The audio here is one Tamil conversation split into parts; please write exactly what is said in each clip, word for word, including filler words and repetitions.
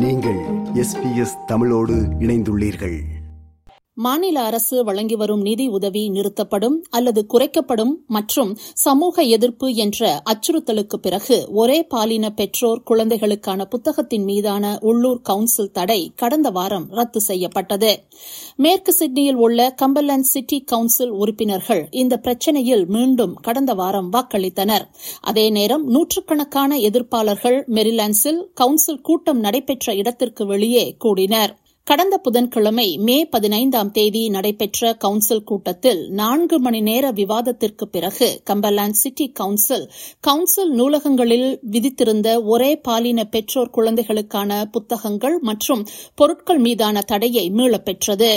நீங்கள் எஸ் பி எஸ் தமிழோடு இணைந்துள்ளீர்கள். மாநில அரசு வழங்கி வரும் நிதி உதவி நிறுத்தப்படும் அல்லது குறைக்கப்படும் மற்றும் சமூக எதிர்ப்பு என்ற அச்சுறுத்தலுக்கு பிறகு ஒரே பாலின பெற்றோர் குழந்தைகளுக்கான புத்தகத்தின் மீதான உள்ளூர் கவுன்சில் தடை கடந்த வாரம் ரத்து செய்யப்பட்டது. மேற்கு சிட்னியில் உள்ள கம்பர்லேண்ட் சிட்டி கவுன்சில் உறுப்பினர்கள் இந்த பிரச்சினையில் மீண்டும் கடந்த வாரம் வாக்களித்தனர். அதே நேரம் நூற்றுக்கணக்கான எதிர்ப்பாளர்கள் மெரிலாண்ட்ஸில் கவுன்சில் கூட்டம் நடைபெற்ற இடத்திற்கு வெளியே கூடினர். கடந்த புதன்கிழமை மே பதினைந்தாம் தேதி நடைபெற்ற கவுன்சில் கூட்டத்தில் நான்கு மணி நேர விவாதத்திற்கு பிறகு கம்பர்லேண்ட் சிட்டி கவுன்சில் கவுன்சில் நூலகங்களில் விதித்திருந்த ஒரே பாலின பெற்றோர் குழந்தைகளுக்கான புத்தகங்கள் மற்றும் பொருட்கள் மீதான தடையை மீளப் பெற்றது.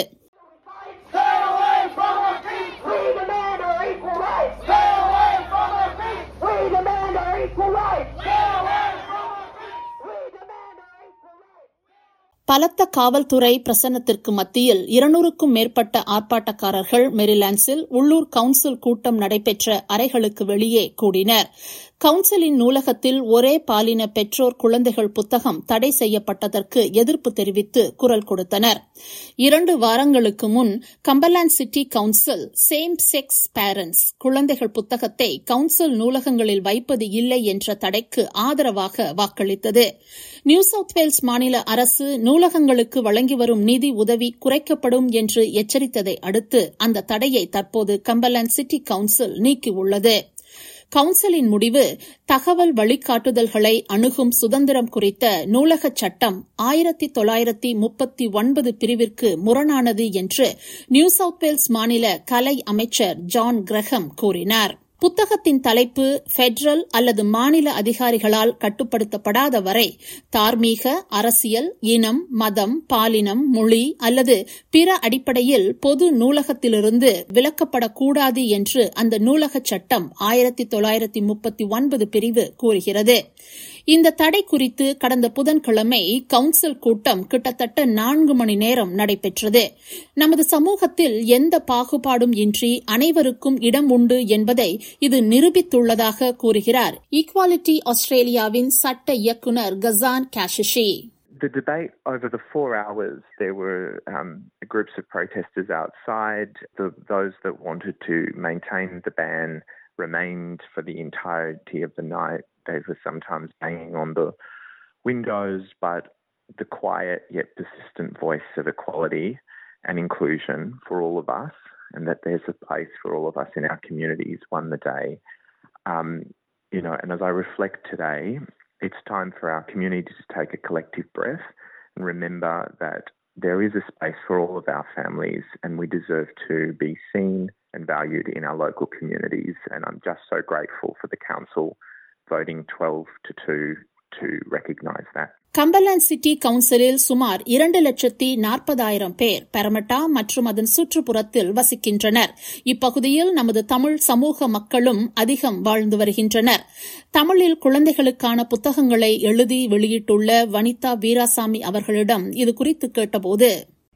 பலத்த காவல்துறை பிரசன்னத்திற்கு மத்தியில் இருநூறுக்கும் மேற்பட்ட ஆர்ப்பாட்டக்காரர்கள் மெரிலாண்ட்ஸில் உள்ளூர் கவுன்சில் கூட்டம் நடைபெற்ற அறைகளுக்கு வெளியே கூடினர். கவுன்சிலின் நூலகத்தில் ஒரே பாலின பெற்றோர் குழந்தைகள் புத்தகம் தடை செய்யப்பட்டதற்கு எதிர்ப்பு தெரிவித்து குரல் கொடுத்தனர். இரண்டு வாரங்களுக்கு முன் Cumberland city council same sex parents குழந்தைகள் புத்தகத்தை கவுன்சில் நூலகங்களில் வைப்பது இல்லை என்ற தடைக்கு ஆதரவாக வாக்களித்தது. நியூ சவுத் வேல்ஸ் மாநில அரசு நூலகங்களுக்கு வழங்கி வரும் நிதி உதவி குறைக்கப்படும் என்று எச்சரித்ததை அடுத்து அந்த தடையை தற்போது கம்பர்லேண்ட் சிட்டி கவுன்சில் நீக்கியுள்ளது. கவுன்சிலின் முடிவு தகவல் வழிகாட்டுதல்களை அணுகும் சுதந்திரம் குறித்த நூலக சட்டம் ஆயிரத்தி தொள்ளாயிரத்தி முப்பத்தி ஒன்பது பிரிவிற்கு முரணானது என்று நியூ சவுத் வேல்ஸ் மாநில கலை அமைச்சர் ஜான் கிரஹம் கூறினார். புத்தகத்தின் தலைப்பு பெடரல் அல்லது மாநில அதிகாரிகளால் கட்டுப்படுத்தப்படாத வரை தார்மீக, அரசியல், இனம், மதம், பாலினம், மொழி அல்லது பிற அடிப்படையில் பொது நூலகத்திலிருந்து விலக்கப்படக்கூடாது என்று அந்த நூலக சட்டம் ஆயிரத்தி தொள்ளாயிரத்தி முப்பத்தி ஒன்பது பிரிவு கூறுகிறது. இந்த தடை குறித்து கடந்த புதன்கிழமை கவுன்சில் கூட்டம் கிட்டத்தட்ட நான்கு மணி நேரம் நடைபெற்றது. நமது சமூகத்தில் எந்த பாகுபாடும் இன்றி அனைவருக்கும் இடம் உண்டு என்பதை இது நிரூபித்துள்ளதாக கூறுகிறார் ஈக்வாலிட்டி ஆஸ்திரேலியாவின் சட்ட இயக்குநர் Ghassan Kassisieh. The debate over the four hours, there were um, groups of protesters outside. The, those that wanted to maintain the ban remained for the entirety of the night. They were sometimes banging on the windows, but the quiet yet persistent voice of equality and inclusion for all of us, and that there's a place for all of us in our communities, won the day. Um, you know, and as I reflect today, it's time for our community to take a collective breath and remember that there is a space for all of our families, and we deserve to be seen and valued in our local communities. And I'm just so grateful for the council voting twelve to two to recognise that. Cumberland city கவுன்சிலில் சுமார் இரண்டு லட்சத்தி நாற்பதாயிரம் பேர் பெரமட்டா மற்றும் அதன் சுற்றுப்புறத்தில் வசிக்கின்றனர். இப்பகுதியில் நமது தமிழ் சமூக மக்களும் அதிகம் வாழ்ந்து வருகின்றனர். தமிழில் குழந்தைகளுக்கான புத்தகங்களை எழுதி வெளியிட்டுள்ள வனிதா வீராசாமி அவர்களிடம் இது குறித்து கேட்டபோது,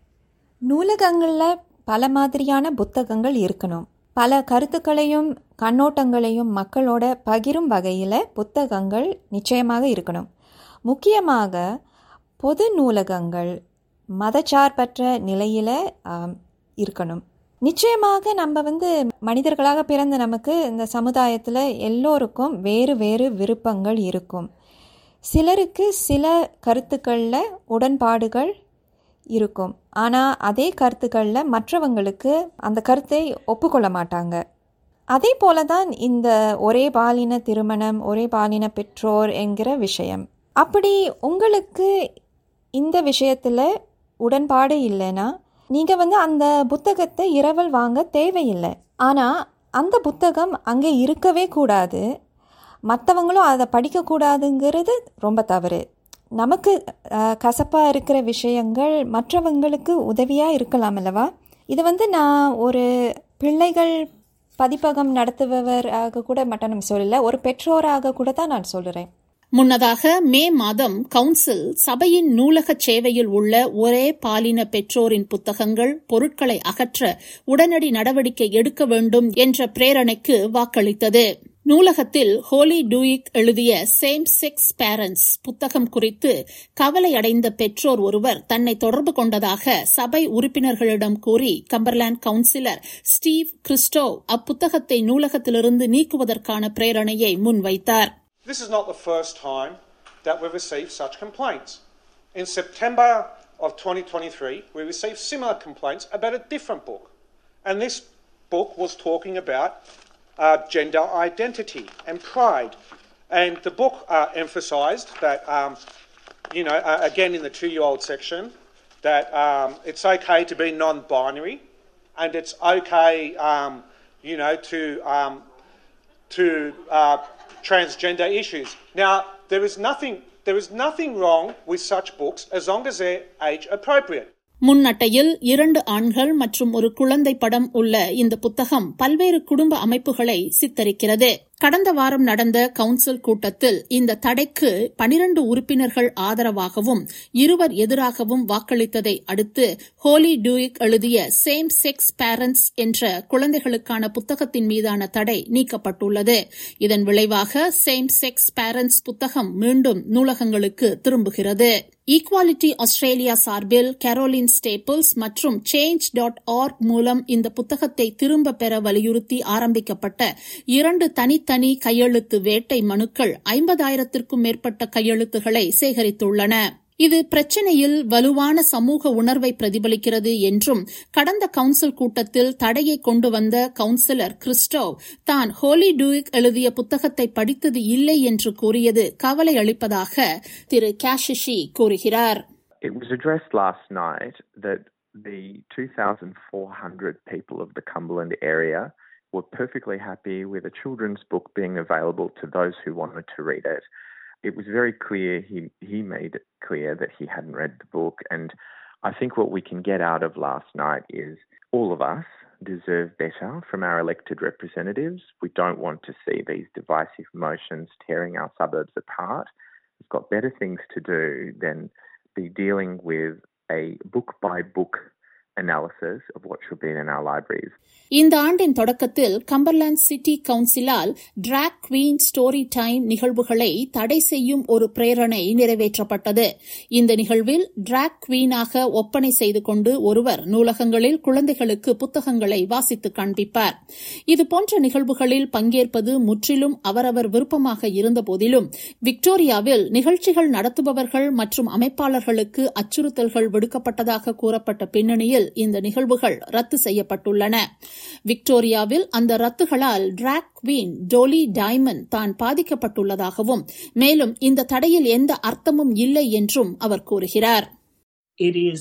நூலகங்களில் பல மாதிரியான புத்தகங்கள் இருக்கணும். பல கருத்துக்களையும் கண்ணோட்டங்களையும் மக்களோட பகிரும் வகையில் புத்தகங்கள் நிச்சயமாக இருக்கணும். முக்கியமாக பொது நூலகங்கள் மதச்சார்பற்ற நிலையில் இருக்கணும். நிச்சயமாக நம்ம வந்து மனிதர்களாக பிறந்த நமக்கு இந்த சமுதாயத்தில் எல்லோருக்கும் வேறு வேறு விருப்பங்கள் இருக்கும். சிலருக்கு சில கருத்துக்களில் உடன்பாடுகள் இருக்கும். ஆனால் அதே கருத்துக்களில் மற்றவங்களுக்கு அந்த கருத்தை ஒப்புக்கொள்ள மாட்டாங்க. அதே போல தான் இந்த ஒரே பாலின திருமணம், ஒரே பாலின பெற்றோர் என்கிற விஷயம். அப்படி உங்களுக்கு இந்த விஷயத்தில் உடன்பாடு இல்லைன்னா நீங்கள் வந்து அந்த புத்தகத்தை இரவல் வாங்க தேவையில்லை. ஆனால் அந்த புத்தகம் அங்கே இருக்கவே கூடாது, மற்றவங்களும் அதை படிக்கக்கூடாதுங்கிறது ரொம்ப தவறு. நமக்கு கசப்பாக இருக்கிற விஷயங்கள் மற்றவங்களுக்கு உதவியாக இருக்கலாம் அல்லவா? இது வந்து நான் ஒரு பிள்ளைகள் பதிப்பகம் நடத்துபவராக கூட மட்டும் நம்ம சொல்லலை, ஒரு பெற்றோராக கூட தான் நான் சொல்கிறேன். முன்னதாக மே மாதம் கவுன்சில் சபையின் நூலக சேவையில் உள்ள ஒரே பாலின பெற்றோரின் புத்தகங்கள், பொருட்களை அகற்ற உடனடி நடவடிக்கை எடுக்க வேண்டும் என்ற பிரேரணைக்கு வாக்களித்தது. நூலகத்தில் ஹோலி டூயிக் எழுதிய சேம் செக்ஸ் பேரண்ட்ஸ் புத்தகம் குறித்து கவலையடைந்த பெற்றோர் ஒருவர் தன்னை தொடர்பு கொண்டதாக சபை உறுப்பினர்களிடம் கூறி கம்பர்லாந்து கவுன்சிலர் ஸ்டீவ் கிறிஸ்டோ அப்புத்தகத்தை நூலகத்திலிருந்து நீக்குவதற்கான பிரேரணையை முன்வைத்தார். This is not the first time that we've received such complaints. In September of twenty twenty-three, we received similar complaints about a different book. And this book was talking about uh, gender identity and pride. And the book uh, emphasised that, um, you know, uh, again in the two-year-old section, that um, it's okay to be non-binary and it's okay, um, you know, to um, to uh, transgender issues. Now, there is nothing there is nothing wrong with such books as long as they're age appropriate. முன்னட்டையில் இரண்டு ஆண்கள் மற்றும் ஒரு குழந்தை படம் உள்ள இந்த புத்தகம் பல்வேறு குடும்ப அமைப்புகளை சித்தரிக்கிறது. கடந்த வாரம் நடந்த கவுன்சில் கூட்டத்தில் இந்த தடைக்கு பனிரண்டு உறுப்பினர்கள் ஆதரவாகவும் இருவர் எதிராகவும் வாக்களித்ததை அடுத்து ஹோலி டூயிக் எழுதிய சேம் செக்ஸ் பேரண்ட்ஸ் என்ற குழந்தைகளுக்கான புத்தகத்தின் மீதான தடை நீக்கப்பட்டுள்ளது. இதன் விளைவாக சேம் செக்ஸ் பேரண்ட்ஸ் புத்தகம் மீண்டும் நூலகங்களுக்கு திரும்புகிறது. ஈக்வாலிட்டி ஆஸ்திரேலியா சார்பில் கேரோலின் ஸ்டேபிள்ஸ் மற்றும் சேஞ்ச் டாட் ஆர்க் மூலம் இந்த புத்தகத்தை திரும்ப பெற வலியுறுத்தி ஆரம்பிக்கப்பட்ட இரண்டு தனித்தனி கையெழுத்து வேட்டை மனுக்கள் ஐம்பதாயிரத்திற்கும் மேற்பட்ட கையெழுத்துக்களை சேகரித்துள்ளன. இது பிரச்சினையில் வலுவான சமூக உணர்வை பிரதிபலிக்கிறது என்றும் கடந்த கவுன்சில் கூட்டத்தில் தடையை கொண்டு வந்த கவுன்சிலர் கிறிஸ்டோவ் தான் ஹோலி டூயிக் எழுதிய புத்தகத்தை படித்தது இல்லை என்று கூறியது கவலை அளிப்பதாக திரு கேஷிஷி கூறுகிறார். It was addressed last night that the two thousand four hundred people of the Cumberland area were perfectly happy with a children's book being available to those who wanted to read it. It was very clear, he, he made it clear that he hadn't read the book, and I think what we can get out of last night is all of us deserve better from our elected representatives. We don't want to see these divisive motions tearing our suburbs apart. We've got better things to do than be dealing with a book-by-book analysis of what should be in our libraries. இந்த ஆண்டின் தொடக்கத்தில் கம்பர்லாந்து சிட்டி கவுன்சிலால் டிராக் குவீன் ஸ்டோரி டைம் நிகழ்வுகளை தடை செய்யும் ஒரு பிரேரணை நிறைவேற்றப்பட்டது. இந்த நிகழ்வில் டிராக் குவீனாக ஒப்பனை செய்து கொண்டு ஒருவர் நூலகங்களில் குழந்தைகளுக்கு புத்தகங்களை வாசித்து காண்பிப்பார். இதுபோன்ற நிகழ்வுகளில் பங்கேற்பது முற்றிலும் அவரவர் விருப்பமாக இருந்தபோதிலும் விக்டோரியாவில் நிகழ்ச்சிகள் நடத்துபவர்கள் மற்றும் அமைப்பாளர்களுக்கு அச்சுறுத்தல்கள் விடுக்கப்பட்டதாக கூறப்பட்ட பின்னணியில் இந்த நிகழ்வுகள் ரத்து செய்யப்பட்டுள்ளன. விக்டோரியாவில் அந்த ரத்துகளால் டிராக் குவீன் டோலி டைமண்ட் தான் பாதிக்கப்பட்டுள்ளதாகவும் மேலும் இந்த தடையில் எந்த அர்த்தமும் இல்லை என்றும் அவர் கூறுகிறார். It is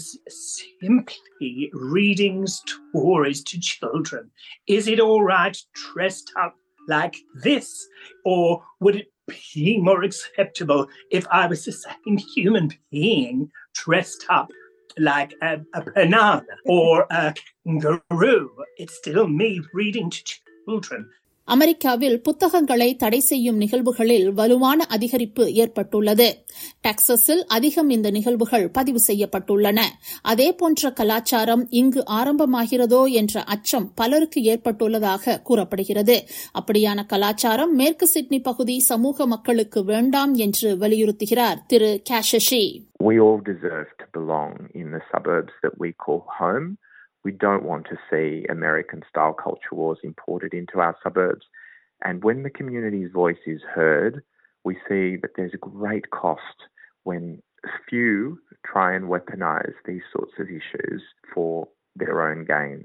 simply reading stories to children. Is it all right dressed up like this? Or would it be more acceptable if I was the same human being dressed up like a, a banana or a kangaroo? It's still me reading to children. அமெரிக்காவில் புத்தகங்களை தடை செய்யும் நிகழ்வுகளில் வலுவான அதிகரிப்பு ஏற்பட்டுள்ளது. டெக்சாஸில் அதிகம் இந்த நிகழ்வுகள் பதிவு செய்யப்பட்டுள்ளன. அதேபோன்ற கலாச்சாரம் இங்கு ஆரம்பமாகிறதோ என்ற அச்சம் பலருக்கு ஏற்பட்டுள்ளதாக கூறப்படுகிறது. அப்படியான கலாச்சாரம் மேற்கு சிட்னி பகுதி சமூக மக்களுக்கு வேண்டாம் என்று வலியுறுத்துகிறார் திரு கேஷஷி. We all deserve to belong in the suburbs that we call home. We don't want to see American-style culture wars imported into our suburbs. And when the community's voice is heard, we see that there's a great cost when few try and weaponize these sorts of issues for their own gain.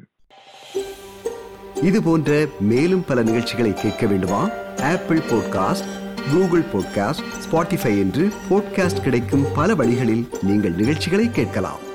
இது போன்ற மேலும் பல நிகழ்ச்சிகளை கேட்க வேண்டுமா? Apple podcast, Google podcast, Spotify என்று பாட்காஸ்ட் கிடைக்கும் பல வழிகளில் நீங்கள் நிகழ்ச்சிகளை கேட்கலாம்.